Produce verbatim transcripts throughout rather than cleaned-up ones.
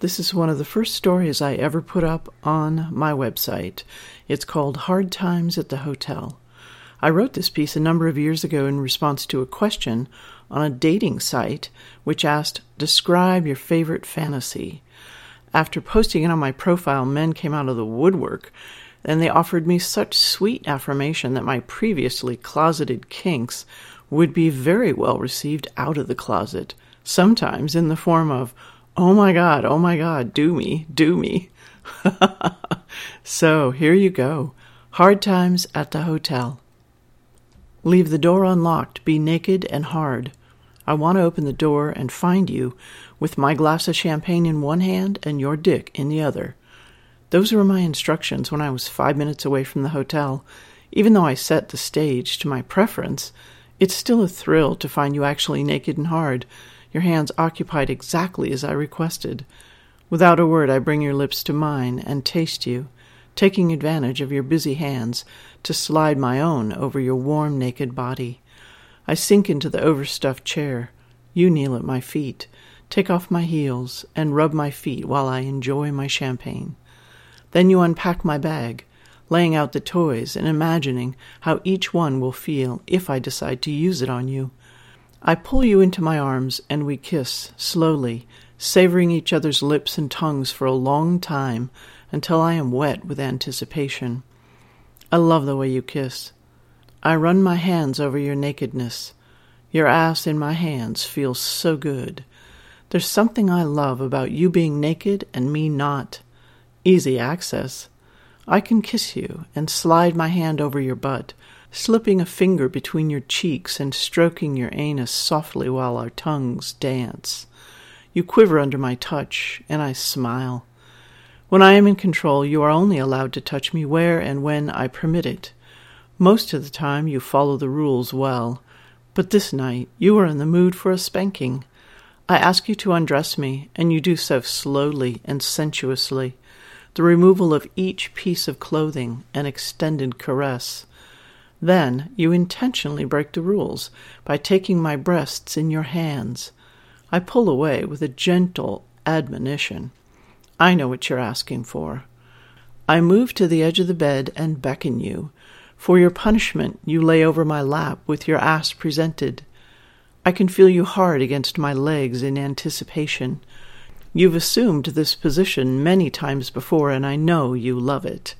This is one of the first stories I ever put up on my website. It's called Hard Times at the Hotel. I wrote this piece a number of years ago in response to a question on a dating site which asked, "Describe your favorite fantasy." After posting it on my profile, men came out of the woodwork, and they offered me such sweet affirmation that my previously closeted kinks would be very well received out of the closet, sometimes in the form of, "Oh my God, oh my God, do me, do me." So here you go. Hard Times at the Hotel. Leave the door unlocked, be naked and hard. I want to open the door and find you with my glass of champagne in one hand and your dick in the other. Those were my instructions when I was five minutes away from the hotel. Even though I set the stage to my preference, it's still a thrill to find you actually naked and hard, your hands occupied exactly as I requested. Without a word, I bring your lips to mine and taste you, taking advantage of your busy hands to slide my own over your warm, naked body. I sink into the overstuffed chair. You kneel at my feet, take off my heels, and rub my feet while I enjoy my champagne. Then you unpack my bag, laying out the toys and imagining how each one will feel if I decide to use it on you. I pull you into my arms and we kiss, slowly, savoring each other's lips and tongues for a long time until I am wet with anticipation. I love the way you kiss. I run my hands over your nakedness. Your ass in my hands feels so good. There's something I love about you being naked and me not. Easy access. I can kiss you and slide my hand over your butt, slipping a finger between your cheeks and stroking your anus softly while our tongues dance. You quiver under my touch, and I smile. When I am in control, you are only allowed to touch me where and when I permit it. Most of the time you follow the rules well, but this night you are in the mood for a spanking. I ask you to undress me, and you do so slowly and sensuously, the removal of each piece of clothing an extended caress. Then you intentionally break the rules by taking my breasts in your hands. I pull away with a gentle admonition. I know what you're asking for. I move to the edge of the bed and beckon you. For your punishment, you lay over my lap with your ass presented. I can feel you hard against my legs in anticipation. You've assumed this position many times before, and I know you love it.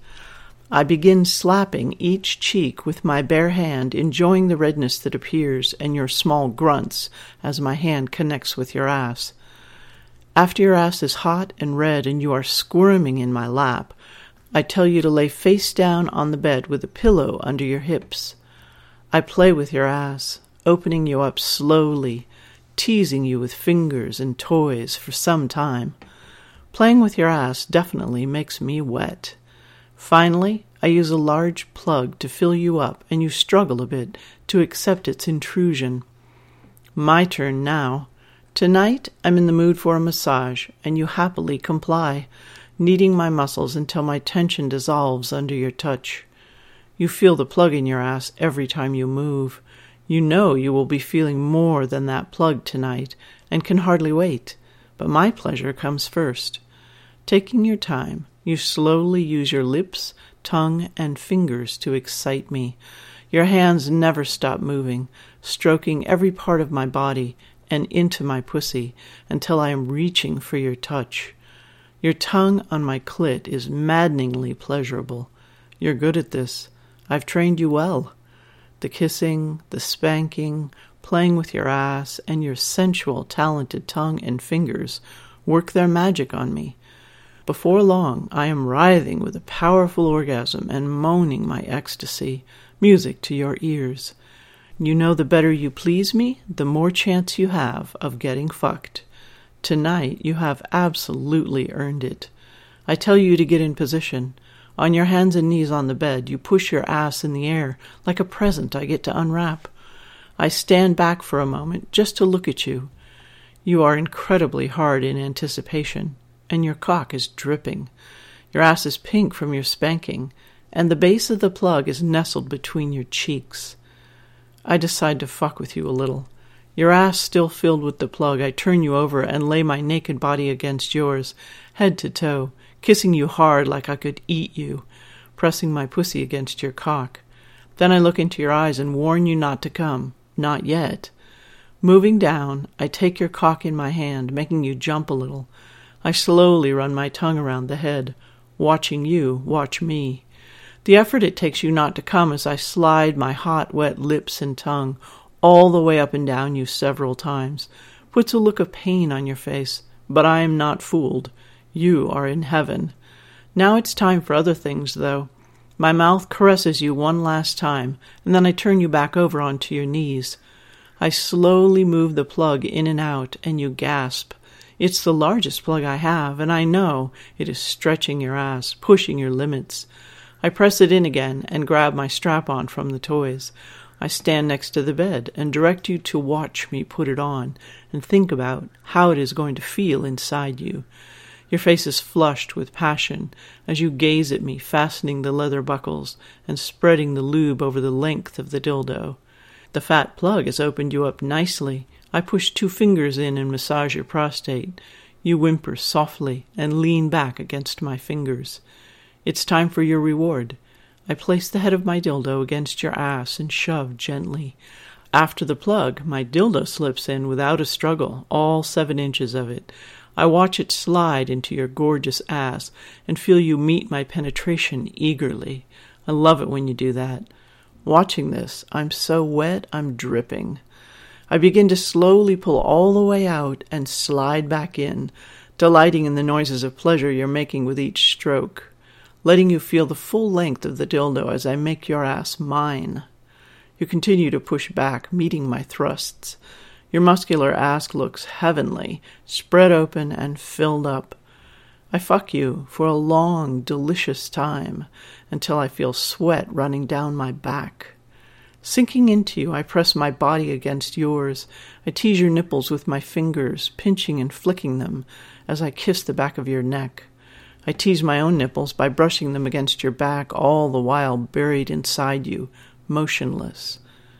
I begin slapping each cheek with my bare hand, enjoying the redness that appears and your small grunts as my hand connects with your ass. After your ass is hot and red and you are squirming in my lap, I tell you to lay face down on the bed with a pillow under your hips. I play with your ass, opening you up slowly, teasing you with fingers and toys for some time. Playing with your ass definitely makes me wet. Finally, I use a large plug to fill you up, and you struggle a bit to accept its intrusion. My turn now. Tonight, I'm in the mood for a massage, and you happily comply, kneading my muscles until my tension dissolves under your touch. You feel the plug in your ass every time you move. You know you will be feeling more than that plug tonight, and can hardly wait, but my pleasure comes first. Taking your time, you slowly use your lips, tongue, and fingers to excite me. Your hands never stop moving, stroking every part of my body and into my pussy until I am reaching for your touch. Your tongue on my clit is maddeningly pleasurable. You're good at this. I've trained you well. The kissing, the spanking, playing with your ass, and your sensual, talented tongue and fingers work their magic on me. Before long, I am writhing with a powerful orgasm and moaning my ecstasy, music to your ears. You know the better you please me, the more chance you have of getting fucked. Tonight, you have absolutely earned it. I tell you to get in position. On your hands and knees on the bed, you push your ass in the air like a present I get to unwrap. I stand back for a moment just to look at you. You are incredibly hard in anticipation, and your cock is dripping. Your ass is pink from your spanking, and the base of the plug is nestled between your cheeks. I decide to fuck with you a little. Your ass still filled with the plug, I turn you over and lay my naked body against yours, head to toe, kissing you hard like I could eat you, pressing my pussy against your cock. Then I look into your eyes and warn you not to come. Not yet. Moving down, I take your cock in my hand, making you jump a little. I slowly run my tongue around the head, watching you watch me. The effort it takes you not to come as I slide my hot, wet lips and tongue all the way up and down you several times puts a look of pain on your face, but I am not fooled. You are in heaven. Now it's time for other things, though. My mouth caresses you one last time, and then I turn you back over onto your knees. I slowly move the plug in and out, and you gasp. It's the largest plug I have, and I know it is stretching your ass, pushing your limits. I press it in again and grab my strap-on from the toys. I stand next to the bed and direct you to watch me put it on and think about how it is going to feel inside you. Your face is flushed with passion as you gaze at me, fastening the leather buckles and spreading the lube over the length of the dildo. The fat plug has opened you up nicely. I push two fingers in and massage your prostate. You whimper softly and lean back against my fingers. It's time for your reward. I place the head of my dildo against your ass and shove gently. After the plug, my dildo slips in without a struggle, all seven inches of it. I watch it slide into your gorgeous ass and feel you meet my penetration eagerly. I love it when you do that. Watching this, I'm so wet I'm dripping. I begin to slowly pull all the way out and slide back in, delighting in the noises of pleasure you're making with each stroke, letting you feel the full length of the dildo as I make your ass mine. You continue to push back, meeting my thrusts. Your muscular ass looks heavenly, spread open and filled up. I fuck you for a long, delicious time until I feel sweat running down my back. Sinking into you, I press my body against yours. I tease your nipples with my fingers, pinching and flicking them as I kiss the back of your neck. I tease my own nipples by brushing them against your back, all the while buried inside you, motionless.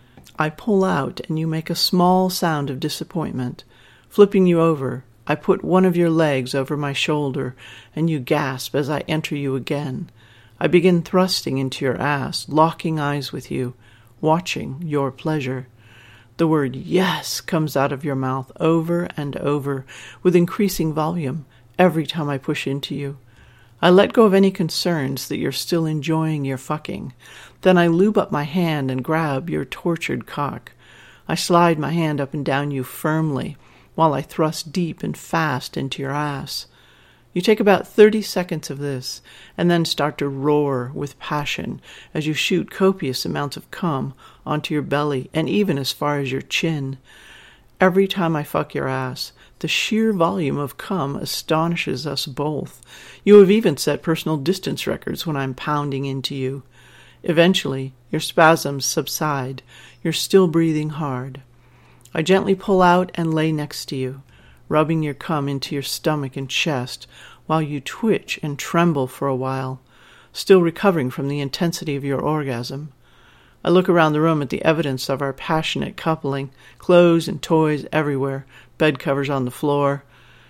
I pull out, and you make a small sound of disappointment. Flipping you over, I put one of your legs over my shoulder, and you gasp as I enter you again. I begin thrusting into your ass, locking eyes with you, watching your pleasure. The word yes comes out of your mouth over and over, with increasing volume, every time I push into you. I let go of any concerns that you're still enjoying your fucking. Then I lube up my hand and grab your tortured cock. I slide my hand up and down you firmly, while I thrust deep and fast into your ass. You take about thirty seconds of this, and then start to roar with passion as you shoot copious amounts of cum onto your belly and even as far as your chin. Every time I fuck your ass, the sheer volume of cum astonishes us both. You have even set personal distance records when I'm pounding into you. Eventually, your spasms subside. You're still breathing hard. I gently pull out and lay next to you, rubbing your cum into your stomach and chest while you twitch and tremble for a while, still recovering from the intensity of your orgasm. I look around the room at the evidence of our passionate coupling, clothes and toys everywhere, bed covers on the floor.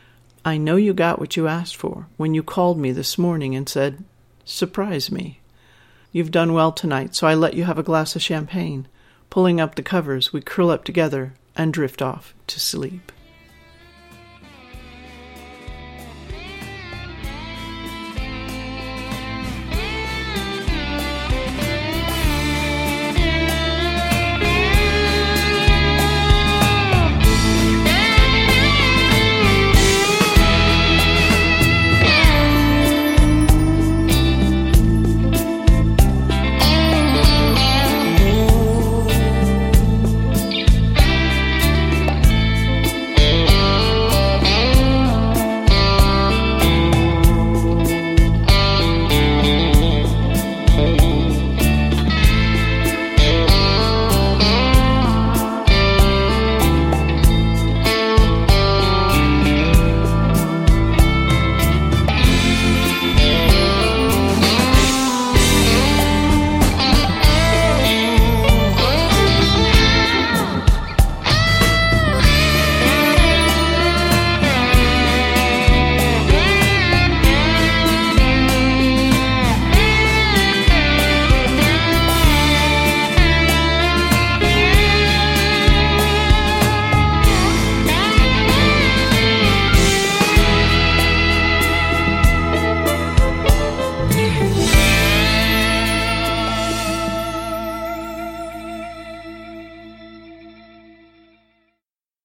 I know you got what you asked for when you called me this morning and said, "Surprise me." You've done well tonight, so I let you have a glass of champagne. Pulling up the covers, we curl up together and drift off to sleep.